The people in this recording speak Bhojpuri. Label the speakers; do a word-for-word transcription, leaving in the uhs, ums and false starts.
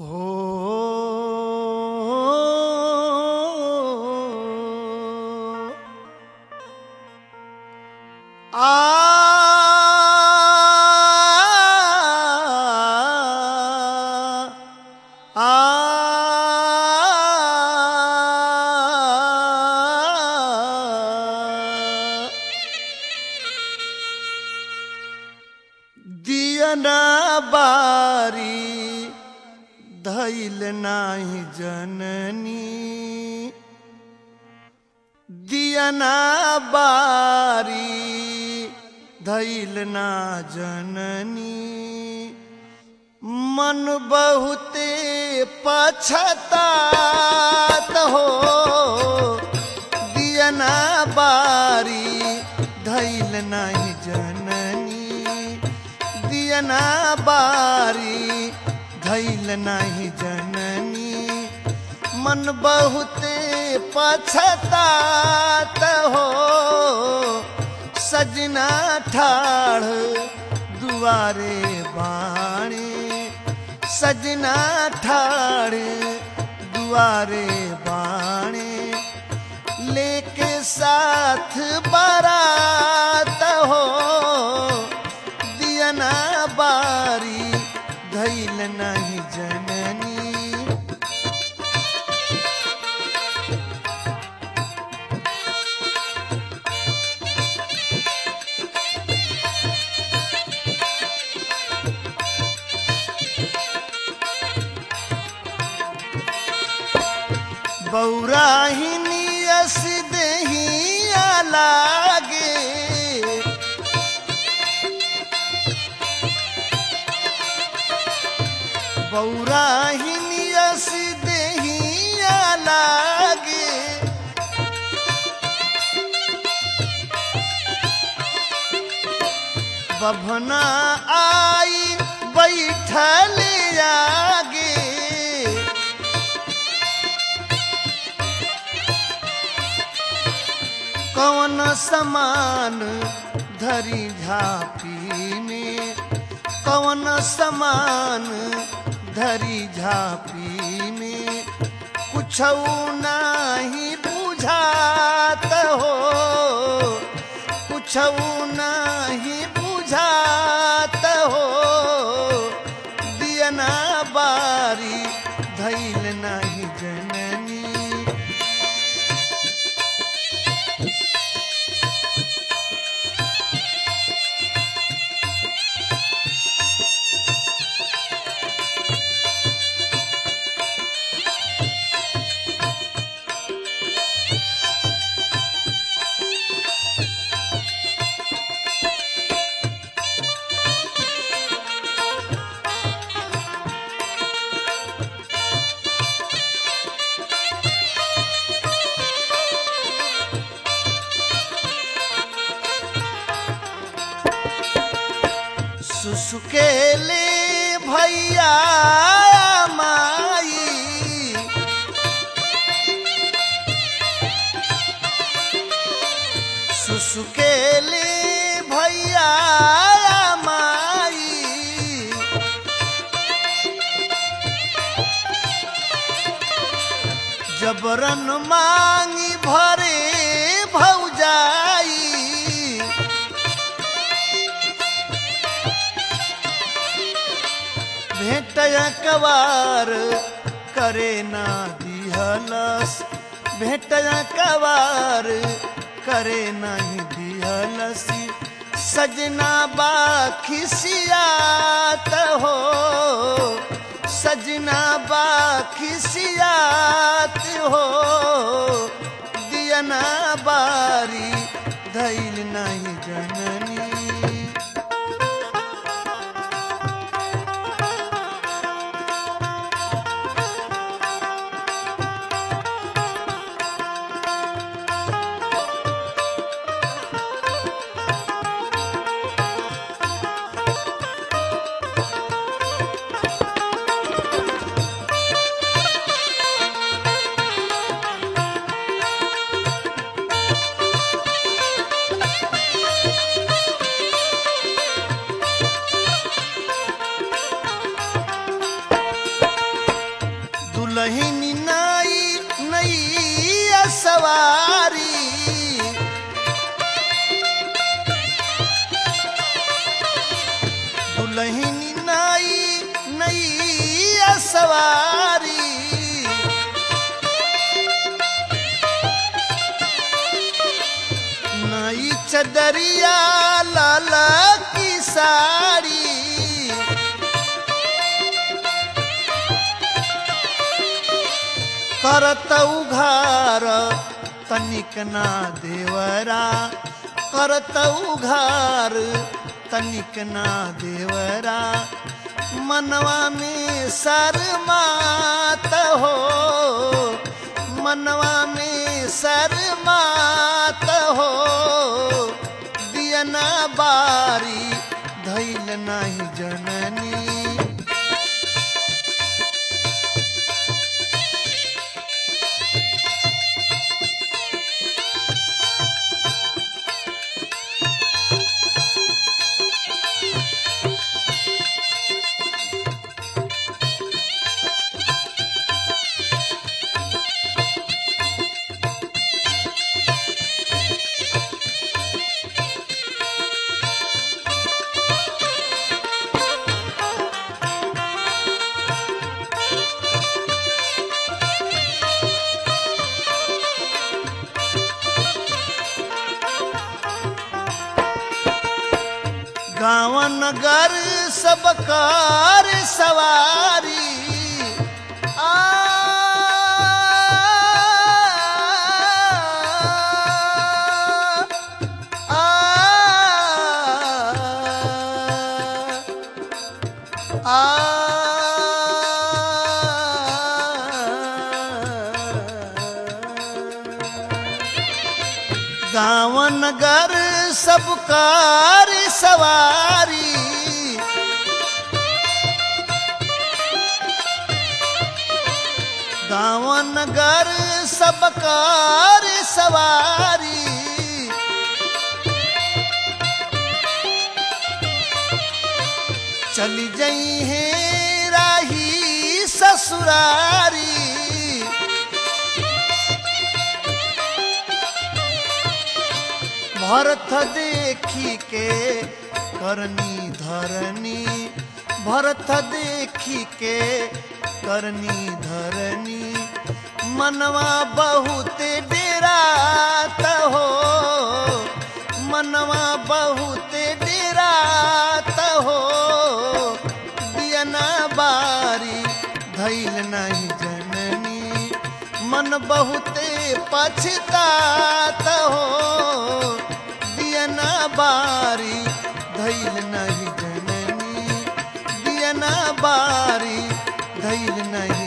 Speaker 1: हो आ आ दियना बारी धैल नाही जननी दियना बारी धैल ना जननी मन बहुते पछतात हो दियना बारी धैल नाही जननी दियना बारी धैल नाही जननी मन बहुते पछतात हो सजना ठाड़ दुआरे बाणे सजना ठाड़ दुआरे बाणे लेके साथ बारात हो दियना बारी धैल नहीं जननी बौराहिनी अस दहिया लागे बौराहिनी अस दहिया लागे बभना आई बैठल आगे कौन समान धरी झापी में कौन समान धरी झापी में कुछ नहीं बुझात हो कुछ नहीं बुझात हो दियना बारी धैल नहीं जननी सुसुकेले भैया माई सुसुकेले भैया माई जबरन मांगी भरे भौजाई भेटया कवार करे ना दिहलस भेटया कवार करे नहीं दिहलस सजना बाखिसियात हो सजना बाखिसियात हो दियना बारी धैल नहीं जननी नई चदरिया लाल की साड़ी करत उघार तनिक ना देवरा करत उघार तनिक ना देवरा मनवा में शर्मात हो मनवा में शर्मात हो दियना बारी धैल नहीं जननी गाँव नगर सब कार सवारी आ, आ, आ, गाँव नगर सब कार सवारी गाँव नगर सब कार सवारी चली जई है राही ससुरारी भरत देखी के करनी धरनी भरत देखी के करनी धरनी मनवा बहुत डेरात हो मनवा बहुत डेरात हो दियना बारी धैल नहीं जननी मन बहुते पछतात हो दियना बारी धैल नहीं जननी दियना बारी धैल नहीं